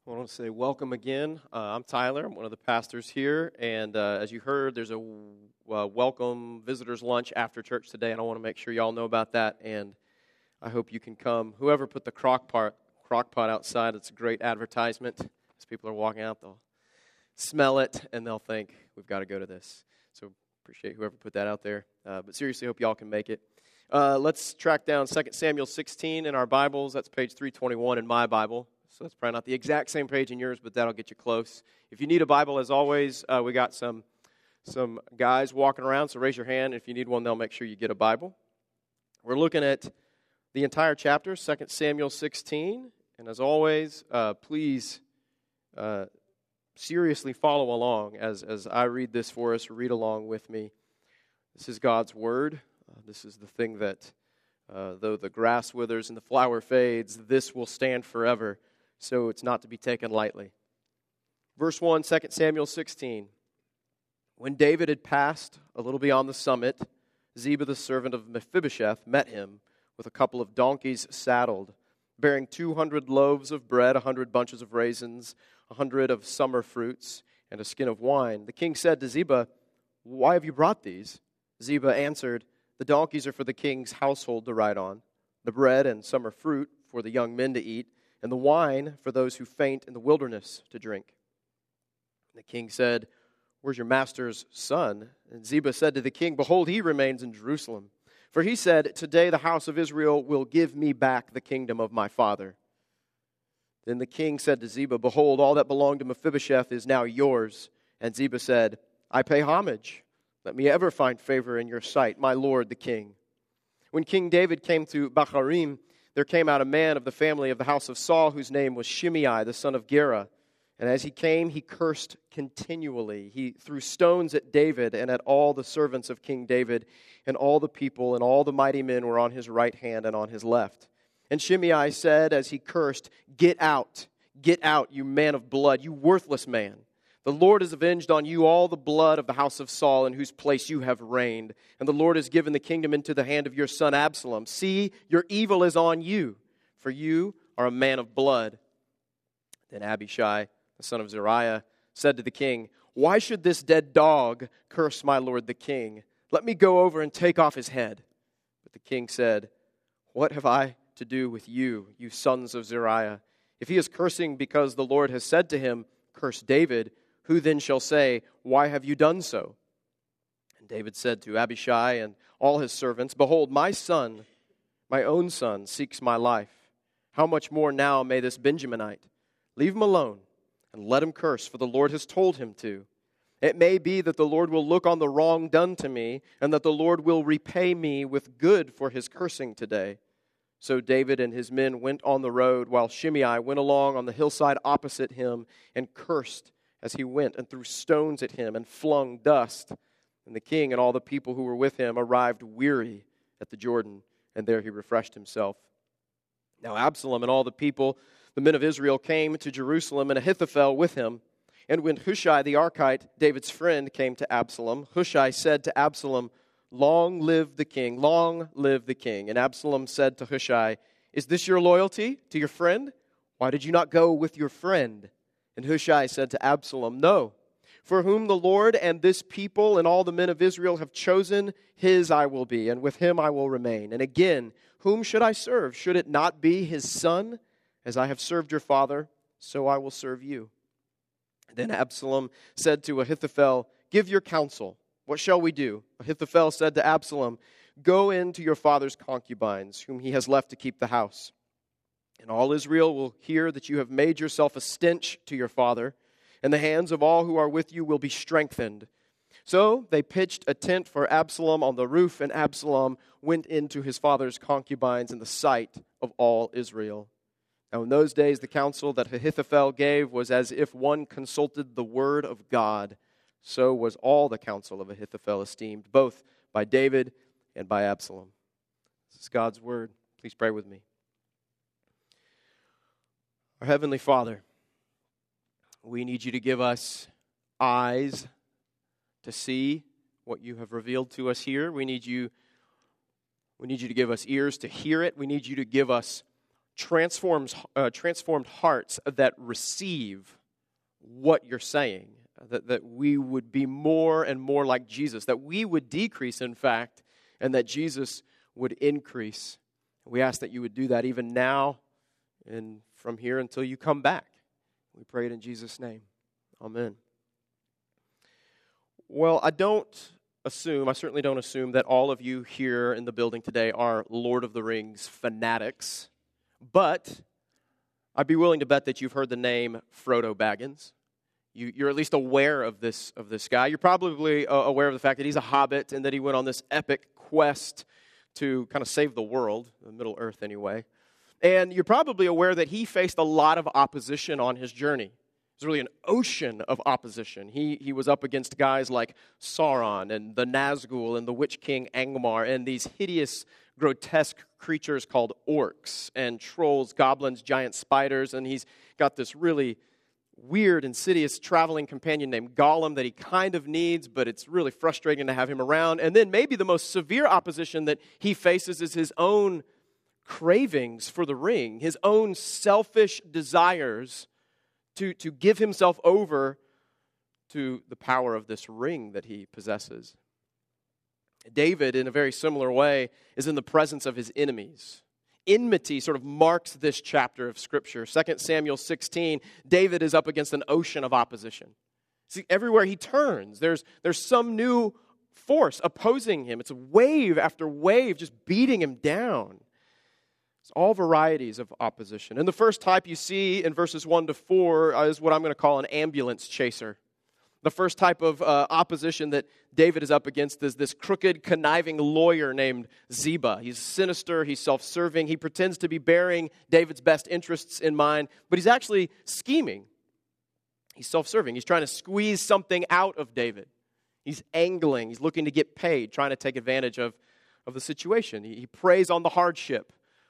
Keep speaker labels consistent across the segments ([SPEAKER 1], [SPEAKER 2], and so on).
[SPEAKER 1] I want to say welcome again. I'm Tyler. I'm one of the pastors here. And as you heard, there's a welcome visitors lunch after church today. And I want to make sure y'all know about that. And I hope you can come. Whoever put the crock pot outside, it's a great advertisement. As people are walking out, they'll smell it and they'll think, we've got to go to this. So appreciate whoever put that out there. But seriously, hope y'all can make it. Let's track down 2 Samuel 16 in our Bibles. That's page 321 in my Bible. So that's probably not the exact same page in yours, but that'll get you close. If you need a Bible, as always, we got some guys walking around, so raise your hand. If you need one, they'll make sure you get a Bible. We're looking at the entire chapter, 2 Samuel 16. And as always, please seriously follow along as I read this for us. Read along with me. This is God's Word. This is the thing that, though the grass withers and the flower fades, this will stand forever. So it's not to be taken lightly. Verse 1, 2 Samuel 16. When David had passed a little beyond the summit, Ziba the servant of Mephibosheth met him with a couple of donkeys saddled, bearing 200 loaves of bread, 100 bunches of raisins, 100 of summer fruits, and a skin of wine. The king said to Ziba, "Why have you brought these?" Ziba answered, "The donkeys are for the king's household to ride on, the bread and summer fruit for the young men to eat, and the wine for those who faint in the wilderness to drink." And the king said, "Where's your master's son?" And Ziba said to the king, "Behold, he remains in Jerusalem. For he said, 'Today the house of Israel will give me back the kingdom of my father.'" Then the king said to Ziba, "Behold, all that belonged to Mephibosheth is now yours." And Ziba said, "I pay homage. Let me ever find favor in your sight, my lord the king." When King David came to Bahurim, there came out a man of the family of the house of Saul, whose name was Shimei, the son of Gera. And as he came, he cursed continually. He threw stones at David and at all the servants of King David, and all the people and all the mighty men were on his right hand and on his left. And Shimei said, as he cursed, get out, you man of blood, you worthless man. The Lord has avenged on you all the blood of the house of Saul, in whose place you have reigned. And the Lord has given the kingdom into the hand of your son Absalom. See, your evil is on you, for you are a man of blood." Then Abishai, the son of Zeruiah, said to the king, "Why should this dead dog curse my lord the king? Let me go over and take off his head." But the king said, "What have I to do with you, you sons of Zeruiah? If he is cursing because the Lord has said to him, 'Curse David,' who then shall say, 'Why have you done so?'" And David said to Abishai and all his servants, "Behold, my son, my own son, seeks my life. How much more now may this Benjaminite? Leave him alone and let him curse, for the Lord has told him to. It may be that the Lord will look on the wrong done to me, and that the Lord will repay me with good for his cursing today." So David and his men went on the road, while Shimei went along on the hillside opposite him and cursed as he went, and threw stones at him and flung dust. And the king and all the people who were with him arrived weary at the Jordan, and there he refreshed himself. Now Absalom and all the people, the men of Israel, came to Jerusalem, and Ahithophel with him. And when Hushai the Archite, David's friend, came to Absalom, Hushai said to Absalom, "Long live the king, long live the king." And Absalom said to Hushai, "Is this your loyalty to your friend? Why did you not go with your friend?" And Hushai said to Absalom, "No, for whom the Lord and this people and all the men of Israel have chosen, his I will be, and with him I will remain. And again, whom should I serve? Should it not be his son? As I have served your father, so I will serve you." Then Absalom said to Ahithophel, "Give your counsel. What shall we do?" Ahithophel said to Absalom, "Go in to your father's concubines, whom he has left to keep the house. And all Israel will hear that you have made yourself a stench to your father, and the hands of all who are with you will be strengthened." So they pitched a tent for Absalom on the roof, and Absalom went into his father's concubines in the sight of all Israel. Now in those days the counsel that Ahithophel gave was as if one consulted the word of God. So was all the counsel of Ahithophel esteemed, both by David and by Absalom. This is God's word. Please pray with me. Our Heavenly Father, we need you to give us eyes to see what you have revealed to us here. We need you to give us ears to hear it. We need you to give us transformed hearts that receive what you're saying, that we would be more and more like Jesus, that we would decrease, in fact, and that Jesus would increase. We ask that you would do that even now and from here until you come back. We pray it in Jesus' name. Amen. Well, I certainly don't assume that all of you here in the building today are Lord of the Rings fanatics, but I'd be willing to bet that you've heard the name Frodo Baggins. You're at least aware of this guy. You're probably aware of the fact that he's a hobbit and that he went on this epic quest to kind of save the world, the Middle Earth anyway. And you're probably aware that he faced a lot of opposition on his journey. It was really an ocean of opposition. He was up against guys like Sauron and the Nazgul and the Witch King Angmar and these hideous, grotesque creatures called orcs and trolls, goblins, giant spiders. And he's got this really weird, insidious traveling companion named Gollum that he kind of needs, but it's really frustrating to have him around. And then maybe the most severe opposition that he faces is his own cravings for the ring, his own selfish desires to give himself over to the power of this ring that he possesses. David, in a very similar way, is in the presence of his enemies. Enmity sort of marks this chapter of Scripture. 2 Samuel 16, David is up against an ocean of opposition. See, everywhere he turns, there's some new force opposing him. It's wave after wave just beating him down. It's all varieties of opposition. And the first type you see in verses 1 to 4 is what I'm going to call an ambulance chaser. The first type of opposition that David is up against is this crooked, conniving lawyer named Ziba. He's sinister, he's self-serving, he pretends to be bearing David's best interests in mind, but he's actually scheming. He's self-serving. He's trying to squeeze something out of David. He's angling, he's looking to get paid, trying to take advantage of the situation. He preys on the hardship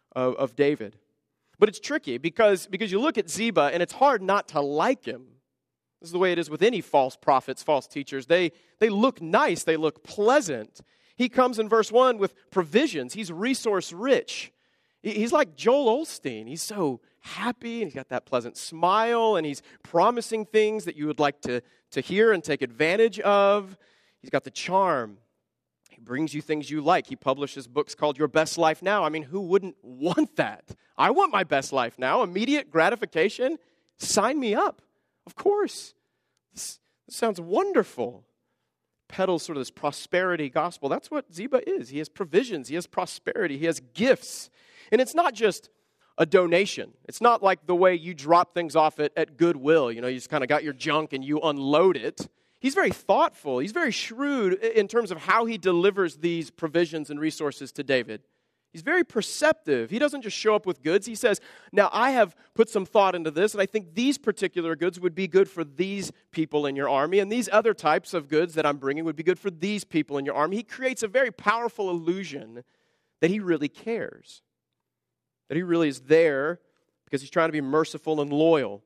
[SPEAKER 1] of David. But it's tricky because you look at Ziba and it's hard not to like him. This is the way it is with any false prophets, false teachers. They look nice. They look pleasant. He comes in verse 1 with provisions. He's resource rich. He's like Joel Osteen. He's so happy, and he's got that pleasant smile, and he's promising things that you would like to hear and take advantage of. He's got the charm. He brings you things you like. He publishes books called Your Best Life Now. I mean, who wouldn't want that? I want my best life now. Immediate gratification. Sign me up. Of course. This sounds wonderful. Peddles sort of this prosperity gospel. That's what Ziba is. He has provisions. He has prosperity. He has gifts. And it's not just a donation. It's not like the way you drop things off at Goodwill. You know, you just kind of got your junk and you unload it. He's very thoughtful. He's very shrewd in terms of how he delivers these provisions and resources to David. He's very perceptive. He doesn't just show up with goods. He says, now I have put some thought into this, and I think these particular goods would be good for these people in your army, and these other types of goods that I'm bringing would be good for these people in your army. He creates a very powerful illusion that he really cares, that he really is there because he's trying to be merciful and loyal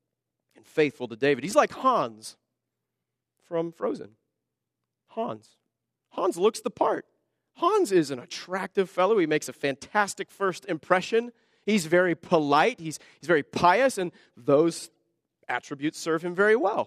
[SPEAKER 1] and faithful to David. He's like Hans from Frozen. Hans looks the part. Hans is an attractive fellow. He makes a fantastic first impression. He's very polite. He's very pious, and those attributes serve him very well.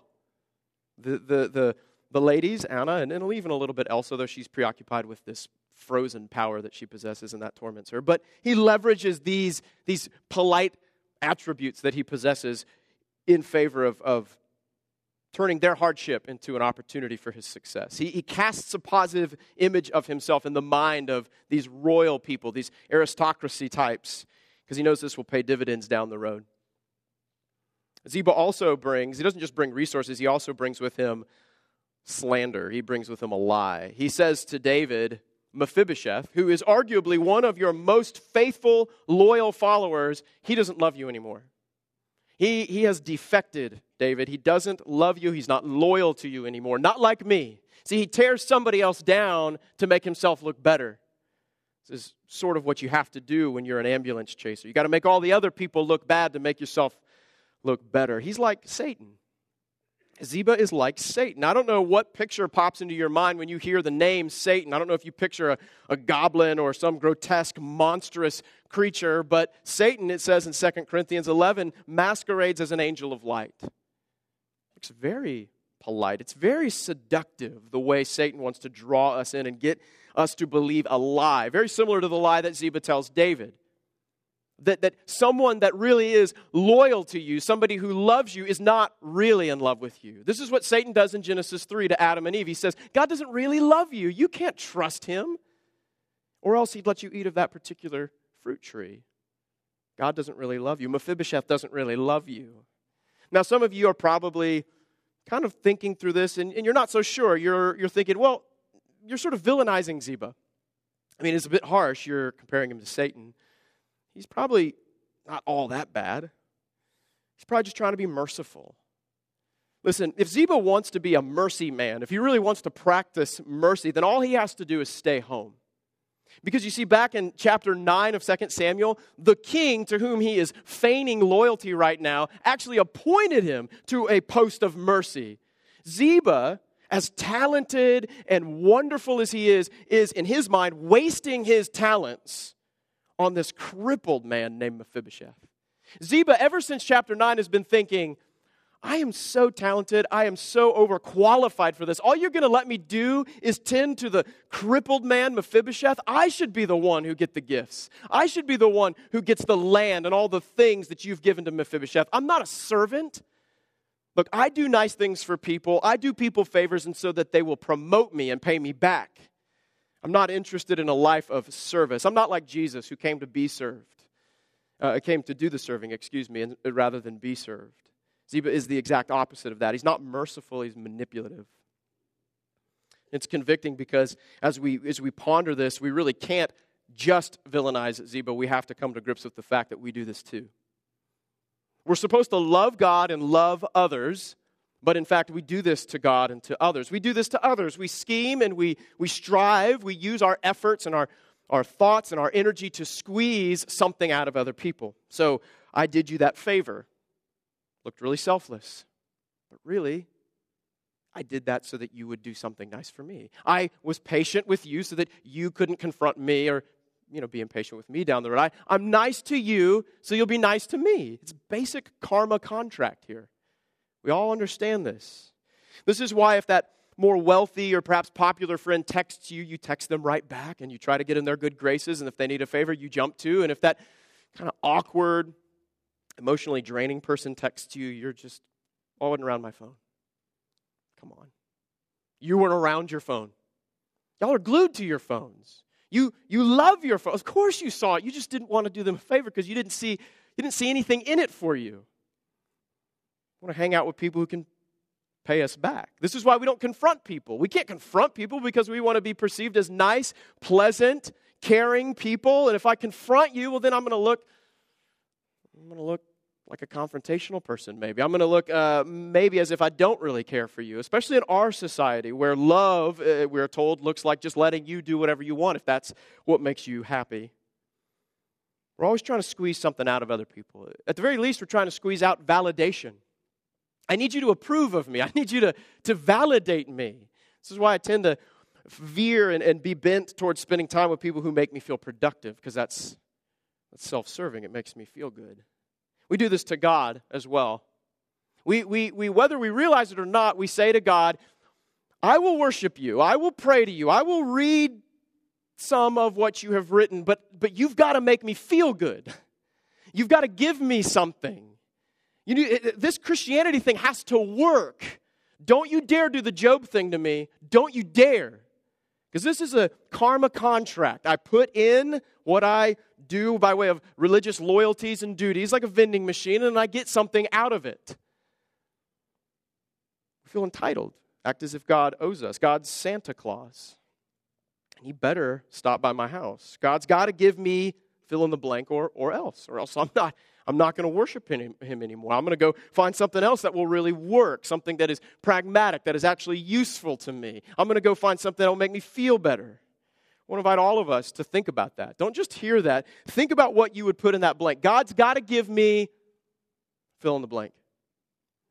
[SPEAKER 1] The ladies, Anna, and even a little bit Elsa, though she's preoccupied with this frozen power that she possesses, and that torments her. But he leverages these polite attributes that he possesses in favor of turning their hardship into an opportunity for his success. He casts a positive image of himself in the mind of these royal people, these aristocracy types, because he knows this will pay dividends down the road. Ziba also he doesn't just bring resources, he also brings with him slander. He brings with him a lie. He says to David, Mephibosheth, who is arguably one of your most faithful, loyal followers, he doesn't love you anymore. He has defected, David. He doesn't love you. He's not loyal to you anymore. Not like me. See, he tears somebody else down to make himself look better. This is sort of what you have to do when you're an ambulance chaser. You got to make all the other people look bad to make yourself look better. He's like Satan. Ziba is like Satan. I don't know what picture pops into your mind when you hear the name Satan. I don't know if you picture a goblin or some grotesque, monstrous creature, but Satan, it says in 2 Corinthians 11, masquerades as an angel of light. Looks very polite. It's very seductive, the way Satan wants to draw us in and get us to believe a lie. Very similar to the lie that Ziba tells David. That someone that really is loyal to you, somebody who loves you, is not really in love with you. This is what Satan does in Genesis 3 to Adam and Eve. He says, God doesn't really love you. You can't trust him. Or else he'd let you eat of that particular fruit tree. God doesn't really love you. Mephibosheth doesn't really love you. Now, some of you are probably kind of thinking through this, and you're not so sure. You're thinking, well, you're sort of villainizing Ziba. I mean, it's a bit harsh. You're comparing him to Satan. He's probably not all that bad. He's probably just trying to be merciful. Listen, if Ziba wants to be a mercy man, if he really wants to practice mercy, then all he has to do is stay home. Because you see, back in chapter 9 of 2 Samuel, the king to whom he is feigning loyalty right now actually appointed him to a post of mercy. Ziba, as talented and wonderful as he is in his mind wasting his talents on this crippled man named Mephibosheth. Ziba, ever since chapter 9, has been thinking, I am so talented, I am so overqualified for this. All you're going to let me do is tend to the crippled man Mephibosheth. I should be the one who get the gifts. I should be the one who gets the land and all the things that you've given to Mephibosheth. I'm not a servant. Look, I do nice things for people. I do people favors and so that they will promote me and pay me back. I'm not interested in a life of service. I'm not like Jesus, who came to be served. Came to do the serving, rather than be served. Ziba is the exact opposite of that. He's not merciful, he's manipulative. It's convicting because as we ponder this, we really can't just villainize Ziba. We have to come to grips with the fact that we do this too. We're supposed to love God and love others, but in fact, we do this to God and to others. We do this to others. We scheme and we strive. We use our efforts and our thoughts and our energy to squeeze something out of other people. So I did you that favor. Looked really selfless. But really, I did that so that you would do something nice for me. I was patient with you so that you couldn't confront me or be impatient with me down the road. I'm nice to you so you'll be nice to me. It's basic karma contract here. We all understand this. This is why if that more wealthy or perhaps popular friend texts you, you text them right back and you try to get in their good graces, and if they need a favor, you jump to. And if that kind of awkward, emotionally draining person texts you, you're just, I wasn't around my phone. Come on. You weren't around your phone. Y'all are glued to your phones. You love your phone. Of course you saw it. You just didn't want to do them a favor because you didn't see anything in it for you. I want to hang out with people who can pay us back. This is why we don't confront people. We can't confront people because we want to be perceived as nice, pleasant, caring people. And if I confront you, well, then I'm going to look like a confrontational person, maybe. I'm going to look maybe as if I don't really care for you, especially in our society where love, we're told, looks like just letting you do whatever you want if that's what makes you happy. We're always trying to squeeze something out of other people. At the very least, we're trying to squeeze out validation. I need you to approve of me. I need you to validate me. This is why I tend to veer and be bent towards spending time with people who make me feel productive, because that's self-serving. It makes me feel good. We do this to God as well. We whether we realize it or not, we say to God, I will worship you. I will pray to you. I will read some of what you have written, but you've got to make me feel good. You've got to give me something. This Christianity thing has to work. Don't you dare do the Job thing to me. Don't you dare. Because this is a karma contract. I put in what I do by way of religious loyalties and duties, like a vending machine, and I get something out of it. We feel entitled. Act as if God owes us. God's Santa Claus. And he better stop by my house. God's got to give me fill in the blank or else I'm not going to worship him anymore. I'm going to go find something else that will really work, something that is pragmatic, that is actually useful to me. I'm going to go find something that will make me feel better. I want to invite all of us to think about that. Don't just hear that. Think about what you would put in that blank. God's got to give me fill in the blank.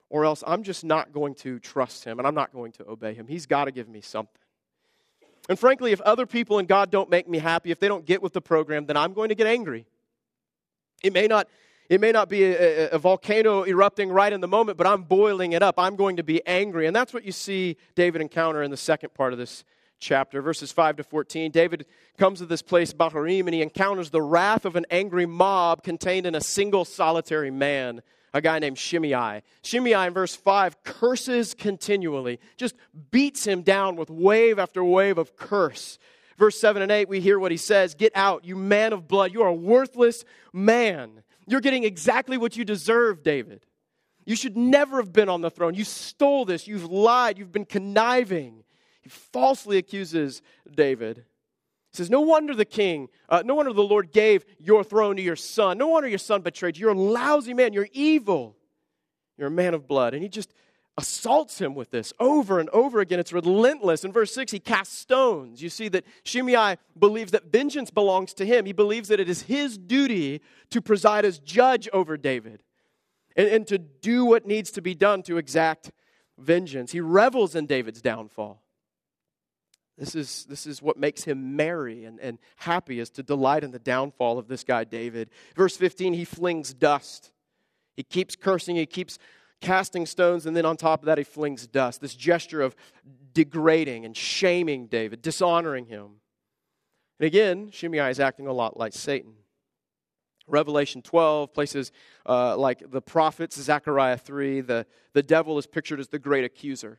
[SPEAKER 1] or else I'm just not going to trust him and I'm not going to obey him. He's got to give me something. And frankly, if other people and God don't make me happy, if they don't get with the program, then I'm going to get angry. It may not be a volcano erupting right in the moment, but I'm boiling it up. I'm going to be angry. And that's what you see David encounter in the second part of this chapter, verses 5 to 14. David comes to this place, Bahurim, and he encounters the wrath of an angry mob contained in a single solitary man, a guy named Shimei. Shimei, in verse 5, curses continually, just beats him down with wave after wave of curse. Verse 7 and 8, we hear what he says, "Get out, you man of blood. You are a worthless man. You're getting exactly what you deserve, David. You should never have been on the throne. You stole this. You've lied. You've been conniving." He falsely accuses David. He says, no wonder the Lord gave your throne to your son. No wonder your son betrayed you. You're a lousy man. You're evil. You're a man of blood. And he just assaults him with this over and over again. It's relentless. In verse 6, he casts stones. You see that Shimei believes that vengeance belongs to him. He believes that it is his duty to preside as judge over David and to do what needs to be done to exact vengeance. He revels in David's downfall. This is what makes him merry and happy, is to delight in the downfall of this guy David. Verse 15, he flings dust. He keeps cursing, he keeps casting stones, and then on top of that he flings dust. This gesture of degrading and shaming David, dishonoring him. And again, Shimei is acting a lot like Satan. Revelation 12, places like the prophets, Zechariah 3, the devil is pictured as the great accuser.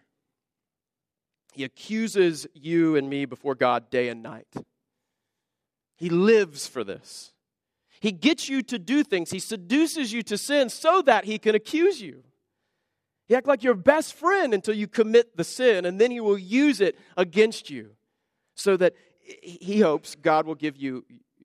[SPEAKER 1] He accuses you and me before God day and night. He lives for this. He gets you to do things. He seduces you to sin so that he can accuse you. He acts like your best friend until you commit the sin, and then he will use it against you so that he hopes God will give him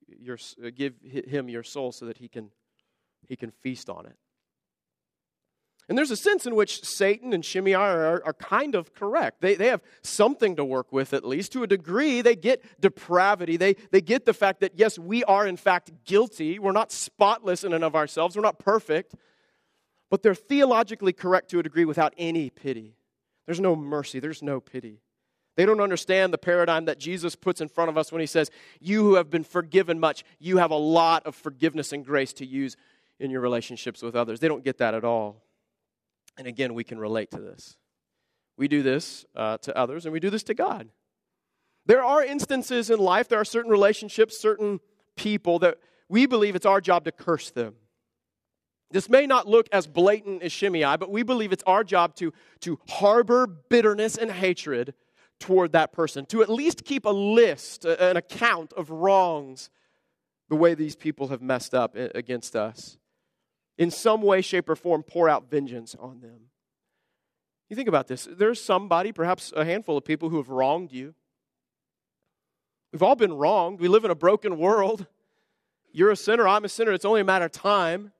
[SPEAKER 1] your soul so that he can feast on it. And there's a sense in which Satan and Shimei are kind of correct. They have something to work with, at least. To a degree, they get depravity. They get the fact that, yes, we are in fact guilty. We're not spotless in and of ourselves. We're not perfect. But they're theologically correct to a degree without any pity. There's no mercy. There's no pity. They don't understand the paradigm that Jesus puts in front of us when he says, you who have been forgiven much, you have a lot of forgiveness and grace to use in your relationships with others. They don't get that at all. And again, we can relate to this. We do this to others, and we do this to God. There are instances in life, there are certain relationships, certain people that we believe it's our job to curse them. This may not look as blatant as Shimei, but we believe it's our job to harbor bitterness and hatred toward that person, to at least keep a list, an account of wrongs, the way these people have messed up against us. In some way, shape, or form, pour out vengeance on them. You think about this. There's somebody, perhaps a handful of people who have wronged you. We've all been wronged. We live in a broken world. You're a sinner, I'm a sinner. It's only a matter of time.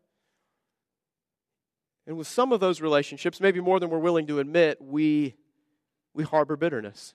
[SPEAKER 1] And with some of those relationships, maybe more than we're willing to admit, we harbor bitterness.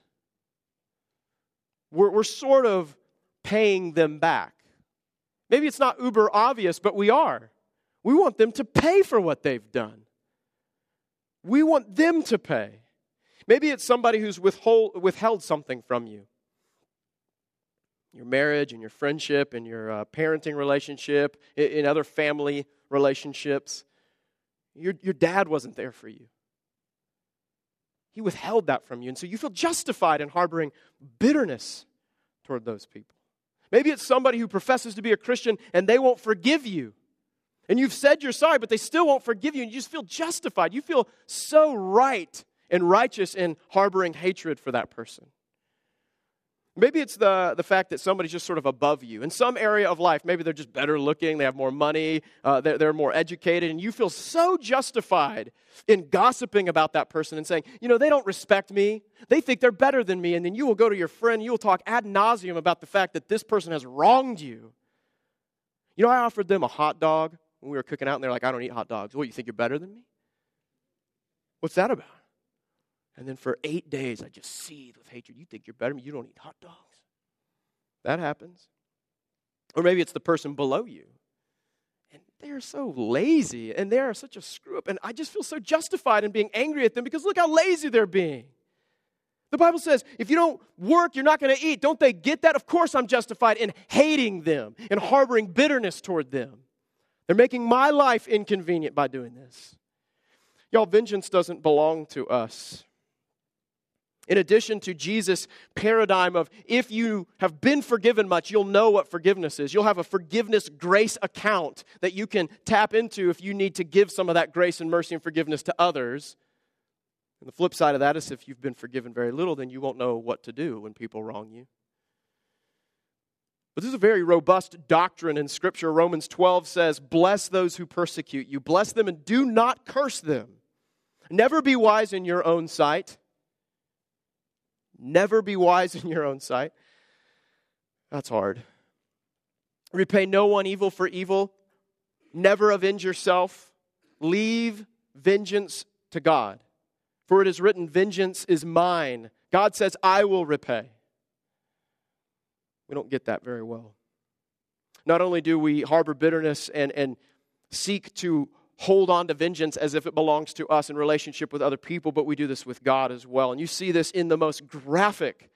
[SPEAKER 1] We're sort of paying them back. Maybe it's not uber obvious, but we are. We want them to pay for what they've done. We want them to pay. Maybe it's somebody who's withheld something from you. Your marriage and your friendship and your parenting relationship, in other family relationships. Your dad wasn't there for you. He withheld that from you. And so you feel justified in harboring bitterness toward those people. Maybe it's somebody who professes to be a Christian and they won't forgive you. And you've said you're sorry, but they still won't forgive you. And you just feel justified. You feel so right and righteous in harboring hatred for that person. Maybe it's the fact that somebody's just sort of above you. In some area of life, maybe they're just better looking, they have more money, they're more educated, and you feel so justified in gossiping about that person and saying, they don't respect me. They think they're better than me. And then you will go to your friend, you will talk ad nauseum about the fact that this person has wronged you. I offered them a hot dog when we were cooking out, and they're like, I don't eat hot dogs. What, you think you're better than me? What's that about? And then for 8 days, I just seethed with hatred. You think you're better than me? You don't eat hot dogs. That happens. Or maybe it's the person below you. And they are so lazy and they are such a screw up. And I just feel so justified in being angry at them because look how lazy they're being. The Bible says, if you don't work, you're not going to eat. Don't they get that? Of course I'm justified in hating them and harboring bitterness toward them. They're making my life inconvenient by doing this. Y'all, vengeance doesn't belong to us. In addition to Jesus' paradigm of if you have been forgiven much, you'll know what forgiveness is. You'll have a forgiveness grace account that you can tap into if you need to give some of that grace and mercy and forgiveness to others. And the flip side of that is if you've been forgiven very little, then you won't know what to do when people wrong you. But this is a very robust doctrine in Scripture. Romans 12 says, bless those who persecute you. Bless them and do not curse them. Never be wise in your own sight. Never be wise in your own sight. That's hard. Repay no one evil for evil. Never avenge yourself. Leave vengeance to God. For it is written, vengeance is mine. God says, I will repay. We don't get that very well. Not only do we harbor bitterness and seek to hold on to vengeance as if it belongs to us in relationship with other people, but we do this with God as well. And you see this in the most graphic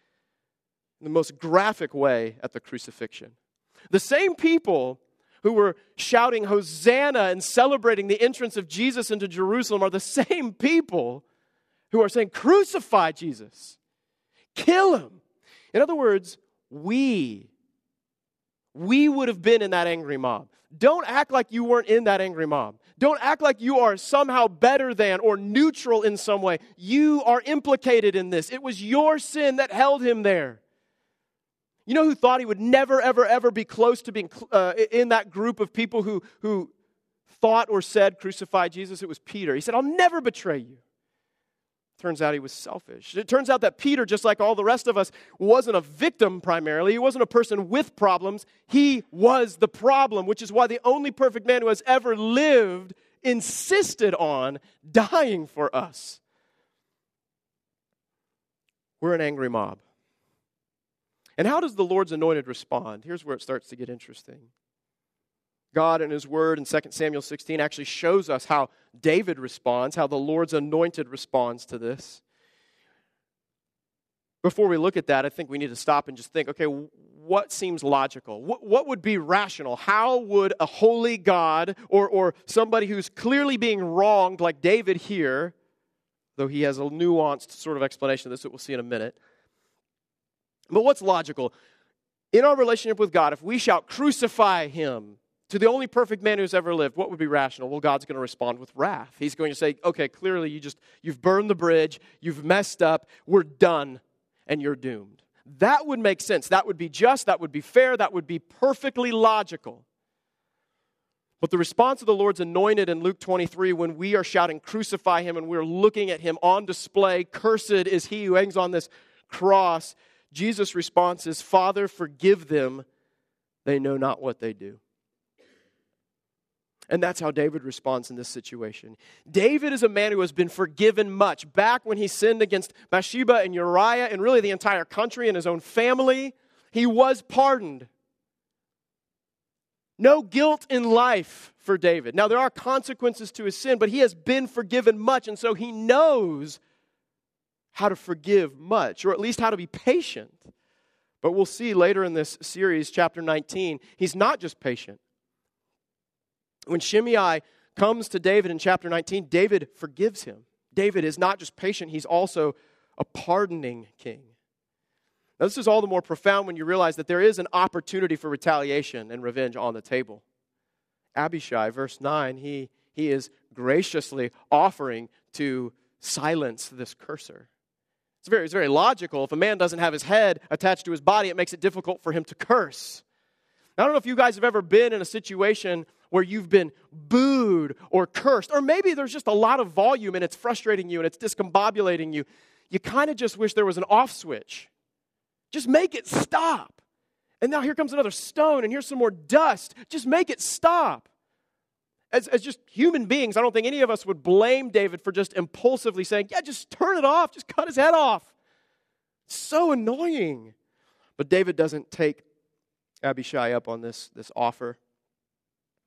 [SPEAKER 1] way at the crucifixion. The same people who were shouting Hosanna and celebrating the entrance of Jesus into Jerusalem are the same people who are saying, crucify Jesus. Kill him. In other words, we would have been in that angry mob. Don't act like you weren't in that angry mob. Don't act like you are somehow better than or neutral in some way. You are implicated in this. It was your sin that held him there. You know who thought he would never, ever, ever be close to being in that group of people who thought or said, crucify Jesus? It was Peter. He said, I'll never betray you. Turns out he was selfish. It turns out that Peter, just like all the rest of us, wasn't a victim primarily. He wasn't a person with problems. He was the problem, which is why the only perfect man who has ever lived insisted on dying for us. We're an angry mob. And how does the Lord's anointed respond? Here's where it starts to get interesting. God in His Word in 2 Samuel 16 actually shows us how David responds, how the Lord's anointed responds to this. Before we look at that, I think we need to stop and just think, okay, what seems logical? What would be rational? How would a holy God or somebody who's clearly being wronged like David here, though he has a nuanced sort of explanation of this that we'll see in a minute, but what's logical? In our relationship with God, if we shout, crucify him, to the only perfect man who's ever lived, what would be rational? Well, God's going to respond with wrath. He's going to say, okay, clearly you've burned the bridge, you've messed up, we're done, and you're doomed. That would make sense. That would be just, that would be fair, that would be perfectly logical. But the response of the Lord's anointed in Luke 23, when we are shouting, crucify him, and we're looking at him on display, cursed is he who hangs on this cross, Jesus' response is, Father, forgive them, they know not what they do. And that's how David responds in this situation. David is a man who has been forgiven much. Back when he sinned against Bathsheba and Uriah and really the entire country and his own family, he was pardoned. No guilt in life for David. Now, there are consequences to his sin, but he has been forgiven much, and so he knows how to forgive much, or at least how to be patient. But we'll see later in this series, chapter 19, he's not just patient. When Shimei comes to David in chapter 19, David forgives him. David is not just patient, he's also a pardoning king. Now, this is all the more profound when you realize that there is an opportunity for retaliation and revenge on the table. Abishai, verse 9, he is graciously offering to silence this cursor. It's very logical. If a man doesn't have his head attached to his body, it makes it difficult for him to curse. Now, I don't know if you guys have ever been in a situation where you've been booed or cursed, or maybe there's just a lot of volume and it's frustrating you and it's discombobulating you. You kind of just wish there was an off switch. Just make it stop. And now here comes another stone and here's some more dust. Just make it stop. As just human beings, I don't think any of us would blame David for just impulsively saying, yeah, just turn it off, just cut his head off. It's so annoying. But David doesn't take Abishai up on this offer.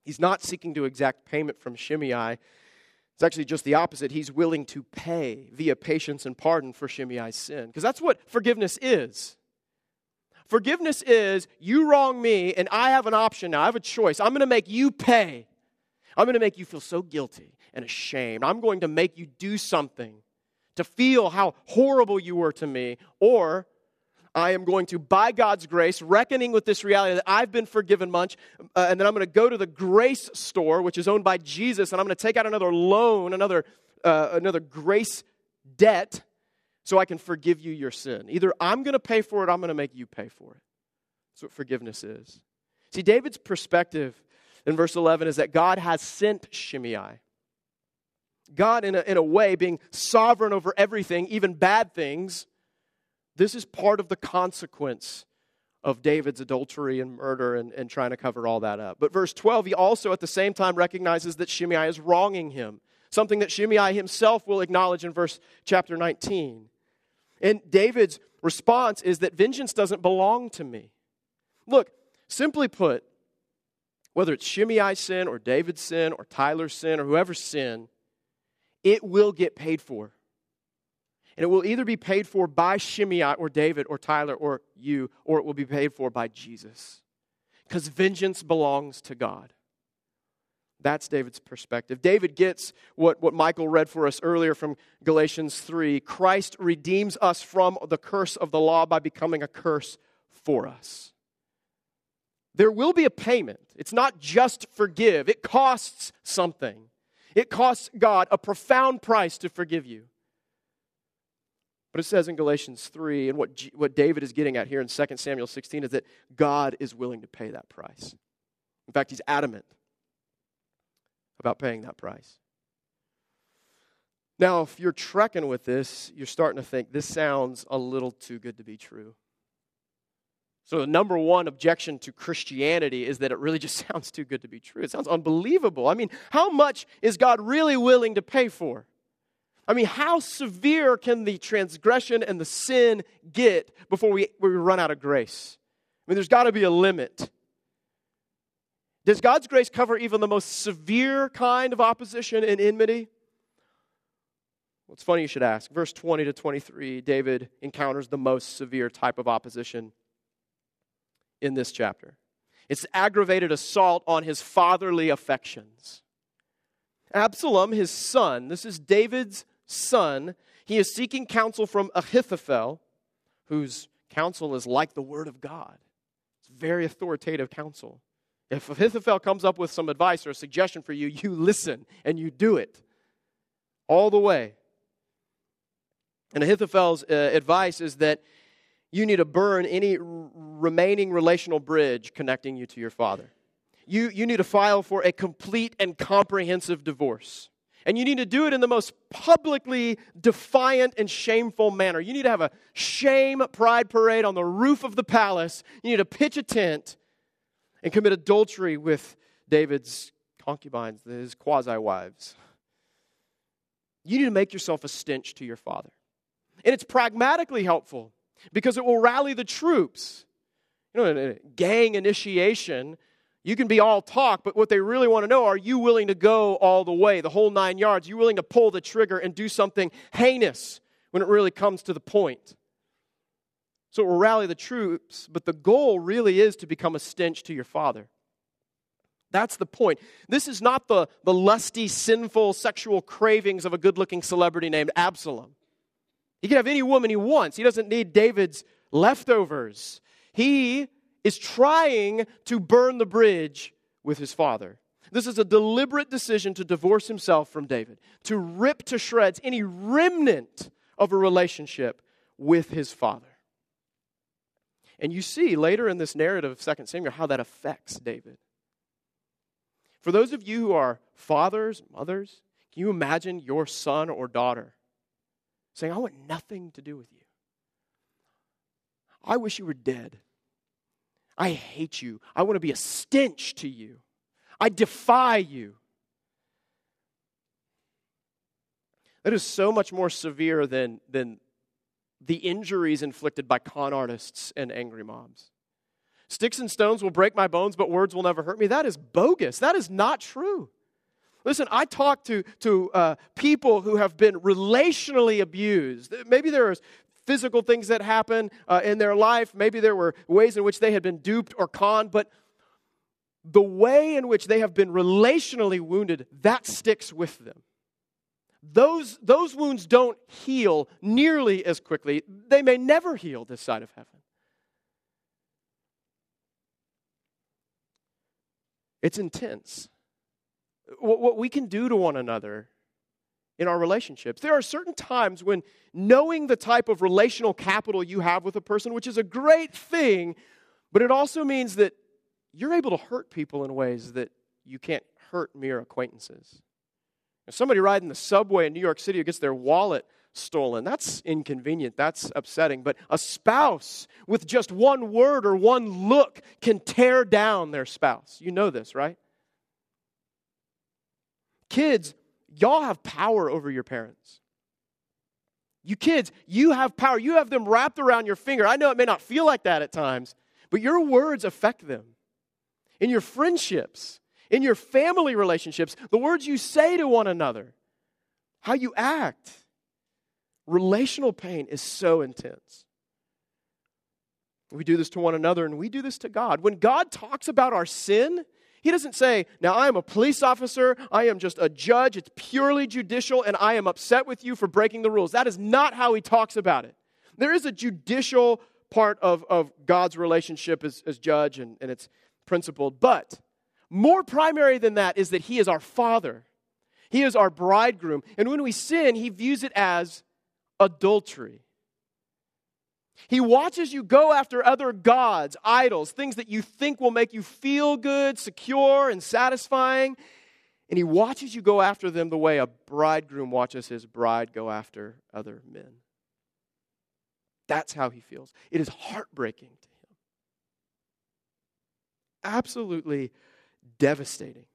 [SPEAKER 1] He's not seeking to exact payment from Shimei. It's actually just the opposite. He's willing to pay via patience and pardon for Shimei's sin. Because that's what forgiveness is. Forgiveness is, you wrong me, and I have an option now. I have a choice. I'm going to make you pay. I'm going to make you feel so guilty and ashamed. I'm going to make you do something to feel how horrible you were to me. Or I am going to, by God's grace, reckoning with this reality that I've been forgiven much, and then I'm going to go to the grace store, which is owned by Jesus, and I'm going to take out another loan, another grace debt, so I can forgive you your sin. Either I'm going to pay for it, or I'm going to make you pay for it. That's what forgiveness is. See, David's perspective in verse 11 is that God has sent Shimei. God, in a way, being sovereign over everything, even bad things, this is part of the consequence of David's adultery and murder and trying to cover all that up. But verse 12, he also at the same time recognizes that Shimei is wronging him, something that Shimei himself will acknowledge in chapter 19. And David's response is that vengeance doesn't belong to me. Look, simply put, whether it's Shimei's sin or David's sin or Tyler's sin or whoever's sin, it will get paid for. And it will either be paid for by Shimei or David or Tyler or you, or it will be paid for by Jesus. Because vengeance belongs to God. That's David's perspective. David gets what Michael read for us earlier from Galatians 3. Christ redeems us from the curse of the law by becoming a curse for us. There will be a payment. It's not just forgive. It costs something. It costs God a profound price to forgive you. But it says in Galatians 3, and what David is getting at here in 2 Samuel 16 is that God is willing to pay that price. In fact, he's adamant about paying that price. Now, if you're trekking with this, you're starting to think, this sounds a little too good to be true. So the number one objection to Christianity is that it really just sounds too good to be true. It sounds unbelievable. I mean, how much is God really willing to pay for? I mean, how severe can the transgression and the sin get before we run out of grace? I mean, there's got to be a limit. Does God's grace cover even the most severe kind of opposition and enmity? Well, it's funny you should ask. Verse 20 to 23, David encounters the most severe type of opposition in this chapter. It's aggravated assault on his fatherly affections. Absalom, his son, this is David's son, he is seeking counsel from Ahithophel, whose counsel is like the word of God. It's very authoritative counsel. If Ahithophel comes up with some advice or a suggestion for you, you listen and you do it all the way. And Ahithophel's advice is that you need to burn any remaining relational bridge connecting you to your father. You need to file for a complete and comprehensive divorce. And you need to do it in the most publicly defiant and shameful manner. You need to have a shame pride parade on the roof of the palace. You need to pitch a tent and commit adultery with David's concubines, his quasi-wives. You need to make yourself a stench to your father. And it's pragmatically helpful because it will rally the troops. You know, in a gang initiation, you can be all talk, but what they really want to know, are you willing to go all the way, the whole 9 yards? Are you willing to pull the trigger and do something heinous when it really comes to the point? So it will rally the troops, but the goal really is to become a stench to your father. That's the point. This is not the lusty, sinful, sexual cravings of a good-looking celebrity named Absalom. He can have any woman he wants. He doesn't need David's leftovers. He is trying to burn the bridge with his father. This is a deliberate decision to divorce himself from David, to rip to shreds any remnant of a relationship with his father. And you see later in this narrative of 2 Samuel how that affects David. For those of you who are fathers, mothers, can you imagine your son or daughter saying, I want nothing to do with you. I wish you were dead. I hate you. I want to be a stench to you. I defy you. That is so much more severe than the injuries inflicted by con artists and angry mobs. Sticks and stones will break my bones, but words will never hurt me. That is bogus. That is not true. Listen, I talk to people who have been relationally abused. Maybe there are physical things that happen in their life. Maybe there were ways in which they had been duped or conned. But the way in which they have been relationally wounded, that sticks with them. Those wounds don't heal nearly as quickly. They may never heal this side of heaven. It's intense. What we can do to one another in our relationships. There are certain times when knowing the type of relational capital you have with a person, which is a great thing, but it also means that you're able to hurt people in ways that you can't hurt mere acquaintances. If somebody riding the subway in New York City who gets their wallet stolen, that's inconvenient, that's upsetting. But a spouse with just one word or one look can tear down their spouse. You know this, right? Kids, y'all have power over your parents. You kids, you have power. You have them wrapped around your finger. I know it may not feel like that at times, but your words affect them. In your friendships, in your family relationships, the words you say to one another, how you act. Relational pain is so intense. We do this to one another and we do this to God. When God talks about our sin, He doesn't say, now I am a police officer, I am just a judge, it's purely judicial, and I am upset with you for breaking the rules. That is not how He talks about it. There is a judicial part of God's relationship as judge, and it's principled. But more primary than that is that He is our Father. He is our bridegroom. And when we sin, He views it as adultery. He watches you go after other gods, idols, things that you think will make you feel good, secure, and satisfying. And He watches you go after them the way a bridegroom watches his bride go after other men. That's how He feels. It is heartbreaking to Him. Absolutely devastating.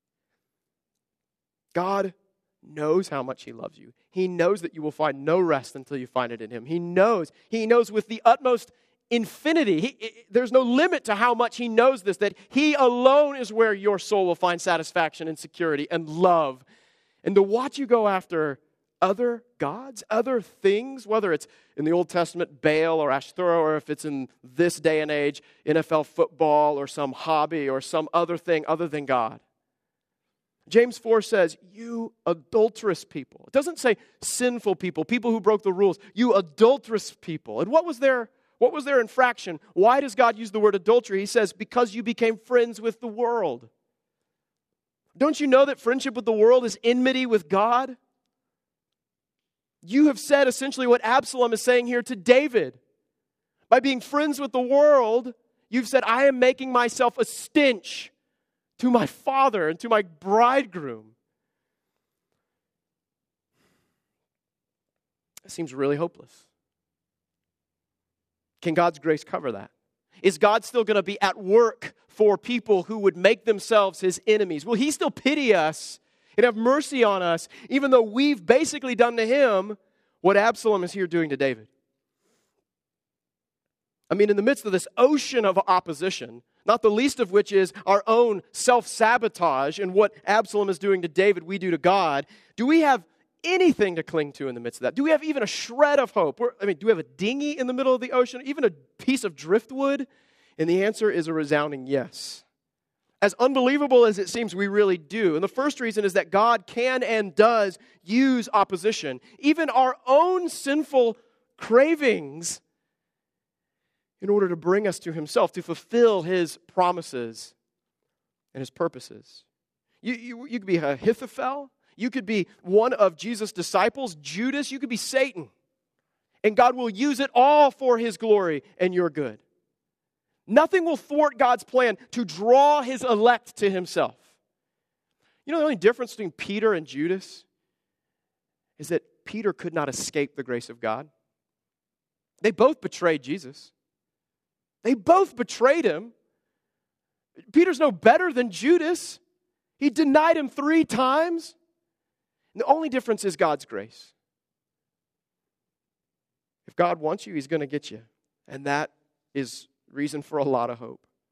[SPEAKER 1] God knows how much He loves you. He knows that you will find no rest until you find it in Him. He knows with the utmost infinity. There's no limit to how much He knows this, that He alone is where your soul will find satisfaction and security and love. And to watch you go after other gods, other things, whether it's in the Old Testament, Baal or Ashtoreth, or if it's in this day and age, NFL football or some hobby or some other thing other than God. James 4 says, you adulterous people. It doesn't say sinful people, people who broke the rules. You adulterous people. And what was their infraction? Why does God use the word adultery? He says, because you became friends with the world. Don't you know that friendship with the world is enmity with God? You have said essentially what Absalom is saying here to David. By being friends with the world, you've said, I am making myself a stench to my father and to my bridegroom. It seems really hopeless. Can God's grace cover that? Is God still going to be at work for people who would make themselves His enemies? Will He still pity us and have mercy on us, even though we've basically done to Him what Absalom is here doing to David? I mean, in the midst of this ocean of opposition, not the least of which is our own self-sabotage and what Absalom is doing to David, we do to God, do we have anything to cling to in the midst of that? Do we have even a shred of hope? Do we have a dinghy in the middle of the ocean? Even a piece of driftwood? And the answer is a resounding yes. As unbelievable as it seems, we really do. And the first reason is that God can and does use opposition. Even our own sinful cravings in order to bring us to Himself, to fulfill His promises and His purposes. You could be Ahithophel. You could be one of Jesus' disciples, Judas. You could be Satan. And God will use it all for His glory and your good. Nothing will thwart God's plan to draw His elect to Himself. You know the only difference between Peter and Judas is that Peter could not escape the grace of God. They both betrayed Jesus. They both betrayed Him. Peter's no better than Judas. He denied Him 3 times. And the only difference is God's grace. If God wants you, He's going to get you. And that is reason for a lot of hope.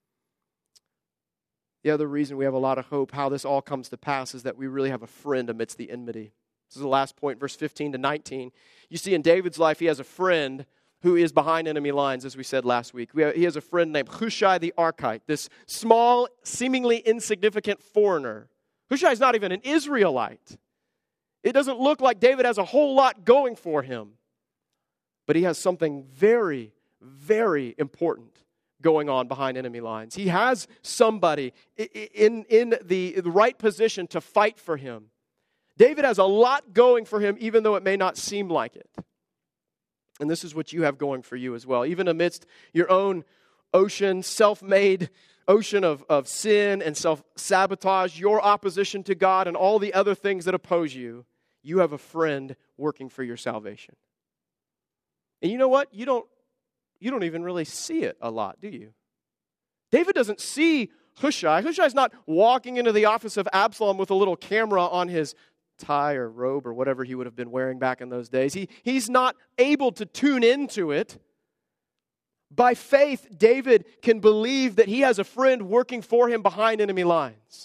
[SPEAKER 1] The other reason we have a lot of hope, how this all comes to pass, is that we really have a friend amidst the enmity. This is the last point, verse 15 to 19. You see, in David's life, he has a friend who is behind enemy lines, as we said last week. He has a friend named Hushai the Archite, this small, seemingly insignificant foreigner. Hushai is not even an Israelite. It doesn't look like David has a whole lot going for him. But he has something very, very important going on behind enemy lines. He has somebody in the right position to fight for him. David has a lot going for him, even though it may not seem like it. And this is what you have going for you as well. Even amidst your own ocean, self-made ocean of sin and self-sabotage, your opposition to God and all the other things that oppose you, you have a friend working for your salvation. And you know what? You don't even really see it a lot, do you? David doesn't see Hushai. Hushai's not walking into the office of Absalom with a little camera on his tie or robe or whatever he would have been wearing back in those days. He's not able to tune into it. By faith, David can believe that he has a friend working for him behind enemy lines.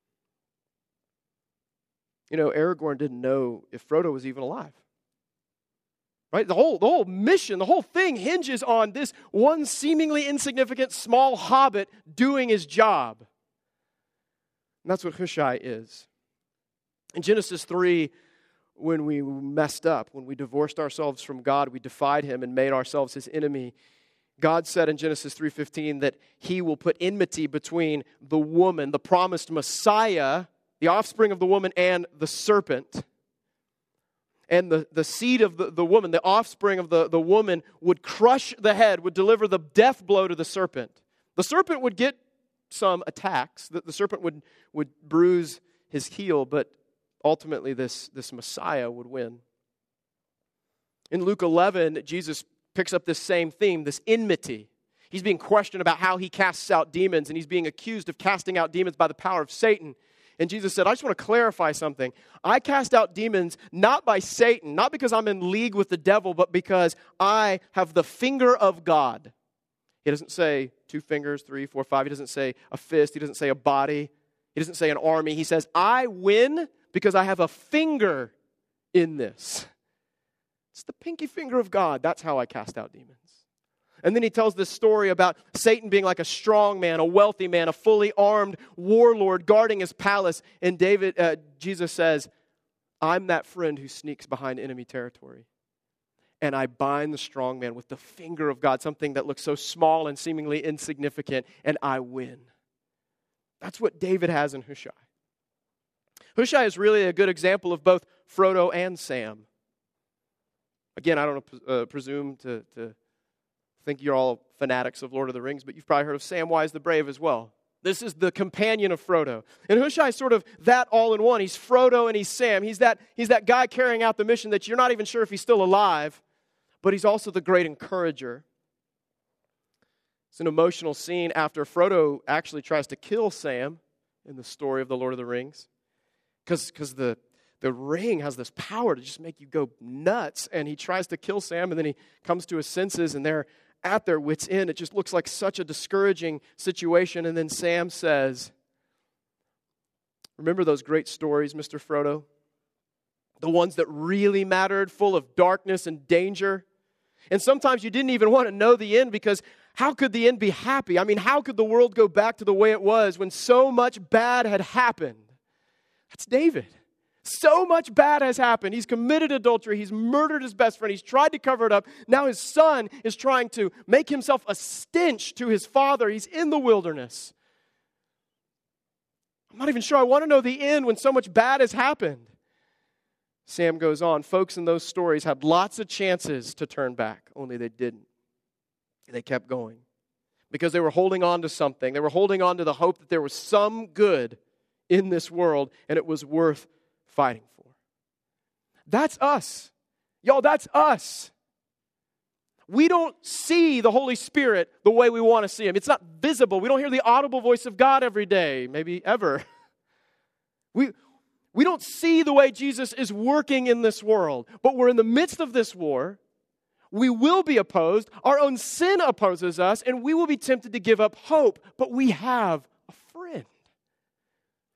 [SPEAKER 1] You know, Aragorn didn't know if Frodo was even alive. Right? The whole mission, the whole thing hinges on this one seemingly insignificant small hobbit doing his job. And that's what Hushai is. In Genesis 3, when we messed up, when we divorced ourselves from God, we defied him and made ourselves his enemy. God said in Genesis 3:15 that he will put enmity between the woman, the promised Messiah, the offspring of the woman, and the serpent. And the seed of the woman, the offspring of the woman, would crush the head, would deliver the death blow to the serpent. The serpent would get some attacks. The serpent would bruise his heel, but ultimately this Messiah would win. In Luke 11, Jesus picks up this same theme, this enmity. He's being questioned about how he casts out demons, and he's being accused of casting out demons by the power of Satan. And Jesus said, I just want to clarify something. I cast out demons not by Satan, not because I'm in league with the devil, but because I have the finger of God. He doesn't say 2 fingers, 3, 4, 5. He doesn't say a fist. He doesn't say a body. He doesn't say an army. He says, I win because I have a finger in this. It's the pinky finger of God. That's how I cast out demons. And then he tells this story about Satan being like a strong man, a wealthy man, a fully armed warlord guarding his palace. And Jesus says, I'm that friend who sneaks behind enemy territory. And I bind the strong man with the finger of God, something that looks so small and seemingly insignificant, and I win. That's what David has in Hushai. Hushai is really a good example of both Frodo and Sam. Again, I don't presume to think you're all fanatics of Lord of the Rings, but you've probably heard of Samwise the Brave as well. This is the companion of Frodo. And Hushai is sort of that all in one. He's Frodo and he's Sam. He's that guy carrying out the mission that you're not even sure if he's still alive, but he's also the great encourager. It's an emotional scene after Frodo actually tries to kill Sam in the story of the Lord of the Rings. Because the ring has this power to just make you go nuts. And he tries to kill Sam, and then he comes to his senses, and they're at their wits' end. It just looks like such a discouraging situation. And then Sam says, remember those great stories, Mr. Frodo? The ones that really mattered, full of darkness and danger. And sometimes you didn't even want to know the end, because how could the end be happy? I mean, how could the world go back to the way it was when so much bad had happened? That's David. So much bad has happened. He's committed adultery. He's murdered his best friend. He's tried to cover it up. Now his son is trying to make himself a stench to his father. He's in the wilderness. I'm not even sure I want to know the end when so much bad has happened. Sam goes on. Folks in those stories had lots of chances to turn back, only they didn't. They kept going because they were holding on to something. They were holding on to the hope that there was some good in this world, and it was worth fighting for. That's us. Y'all, that's us. We don't see the Holy Spirit the way we want to see Him. It's not visible. We don't hear the audible voice of God every day, maybe ever. We don't see the way Jesus is working in this world, but we're in the midst of this war. We will be opposed. Our own sin opposes us, and we will be tempted to give up hope, but we have a friend.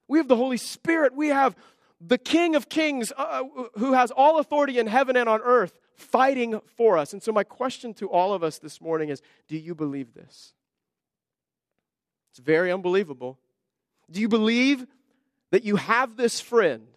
[SPEAKER 1] We have the Holy Spirit. We have the King of Kings who has all authority in heaven and on earth fighting for us. And so my question to all of us this morning is, do you believe this? It's very unbelievable. Do you believe that you have this friend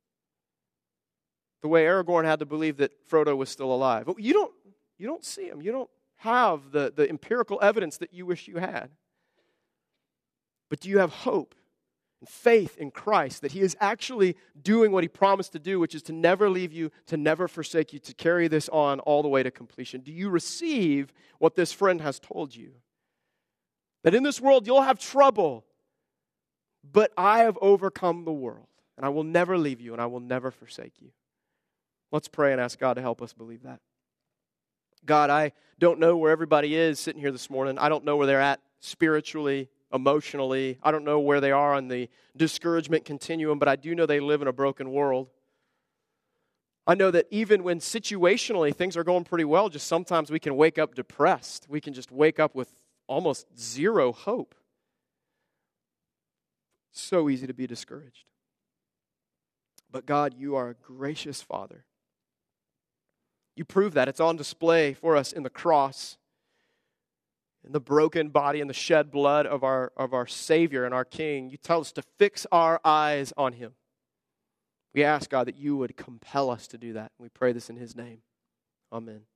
[SPEAKER 1] the way Aragorn had to believe that Frodo was still alive? You don't see him. You don't have the empirical evidence that you wish you had. But do you have hope and faith in Christ that He is actually doing what He promised to do, which is to never leave you, to never forsake you, to carry this on all the way to completion? Do you receive what this friend has told you? That in this world you'll have trouble, but I have overcome the world, and I will never leave you, and I will never forsake you. Let's pray and ask God to help us believe that. God, I don't know where everybody is sitting here this morning. I don't know where they're at spiritually, emotionally. I don't know where they are on the discouragement continuum, but I do know they live in a broken world. I know that even when situationally things are going pretty well, just sometimes we can wake up depressed. We can just wake up with almost zero hope. So easy to be discouraged. But God, you are a gracious Father. You prove that. It's on display for us in the cross, in the broken body and the shed blood of our Savior and our King. You tell us to fix our eyes on Him. We ask, God, that you would compel us to do that. We pray this in His name. Amen.